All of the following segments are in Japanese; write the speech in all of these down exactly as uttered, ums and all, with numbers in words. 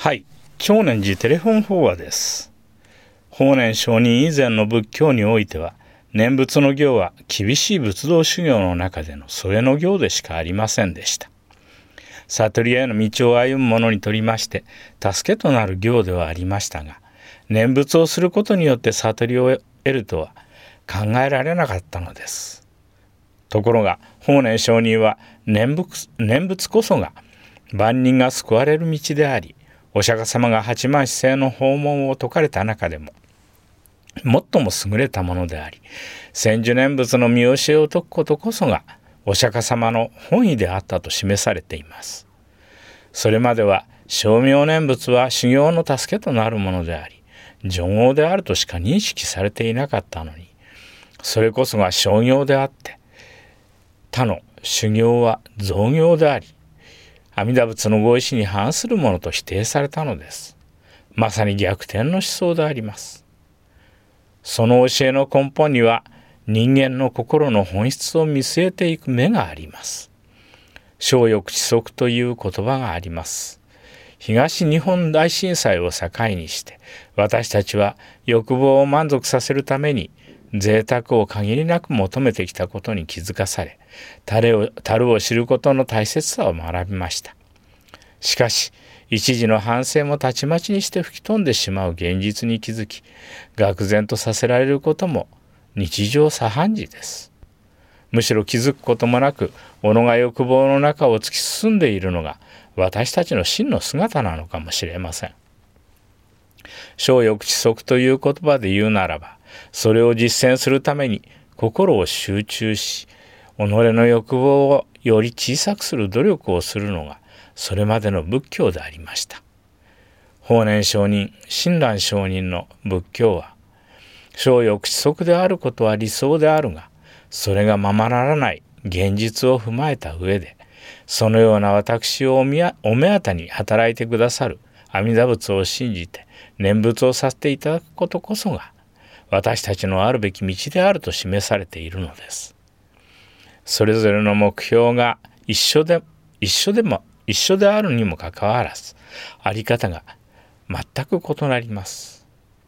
はい、長年寺テレフォン法話です。法然上人以前の仏教においては、念仏の行は厳しい仏道修行の中での添えの行でしかありませんでした。悟りへの道を歩む者にとりまして、助けとなる行ではありましたが、念仏をすることによって悟りを得るとは考えられなかったのです。ところが、法然上人は念仏、念仏こそが万人が救われる道であり、お釈迦様が八幡四聖の訪問を説かれた中でも、最も優れたものであり、千手念仏の見教えを説くことこそが、お釈迦様の本意であったと示されています。それまでは、称名念仏は修行の助けとなるものであり、助業であるとしか認識されていなかったのに、それこそが称業であって、他の修行は造業であり、阿弥陀仏のご意志に反するものと否定されたのです。まさに逆転の思想であります。その教えの根本には人間の心の本質を見据えていく目があります。生欲知足という言葉があります。東日本大震災を境にして私たちは欲望を満足させるために贅沢を限りなく求めてきたことに気づかされ、樽を、樽を知ることの大切さを学びました。しかし、一時の反省もたちまちにして吹き飛んでしまう現実に気づき、愕然とさせられることも日常茶飯事です。むしろ気づくこともなく、己が欲望の中を突き進んでいるのが私たちの真の姿なのかもしれません。生欲知足という言葉で言うならば、それを実践するために心を集中し、己の欲望をより小さくする努力をするのがそれまでの仏教でありました。法然上人、親鸞上人の仏教は、生欲知足であることは理想であるが、それがままならない現実を踏まえた上で、そのような私をお目当たに働いてくださる阿弥陀仏を信じて念仏をさせていただくことこそが、私たちのあるべき道であると示されているのです。それぞれの目標が一緒で、一緒でも、一緒であるにもかかわらず、あり方が全く異なります。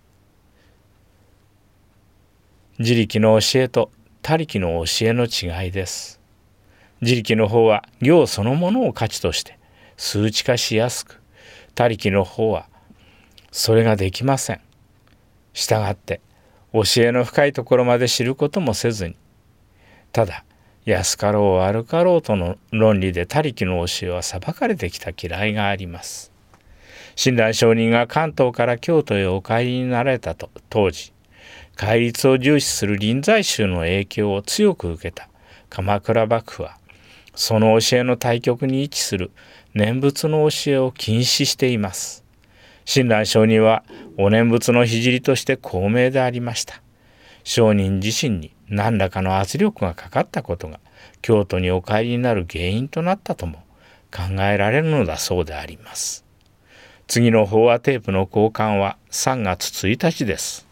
自力の教えと他力の教えの違いです。自力の方は行そのものを価値として数値化しやすく、他力の方はそれができません。したがって、教えの深いところまで知ることもせずに、ただ安かろう悪かろうとの論理で他力の教えは裁かれてきた嫌いがあります。親鸞上人が関東から京都へお帰りになられたと当時、戒律を重視する臨済宗の影響を強く受けた鎌倉幕府は、その教えの対極に位置する念仏の教えを禁止しています。親鸞上人はお念仏の聖として高名でありました。上人自身に何らかの圧力がかかったことが京都にお帰りになる原因となったとも考えられるのだそうであります。次の法話テープの交換はさんがつついたちです。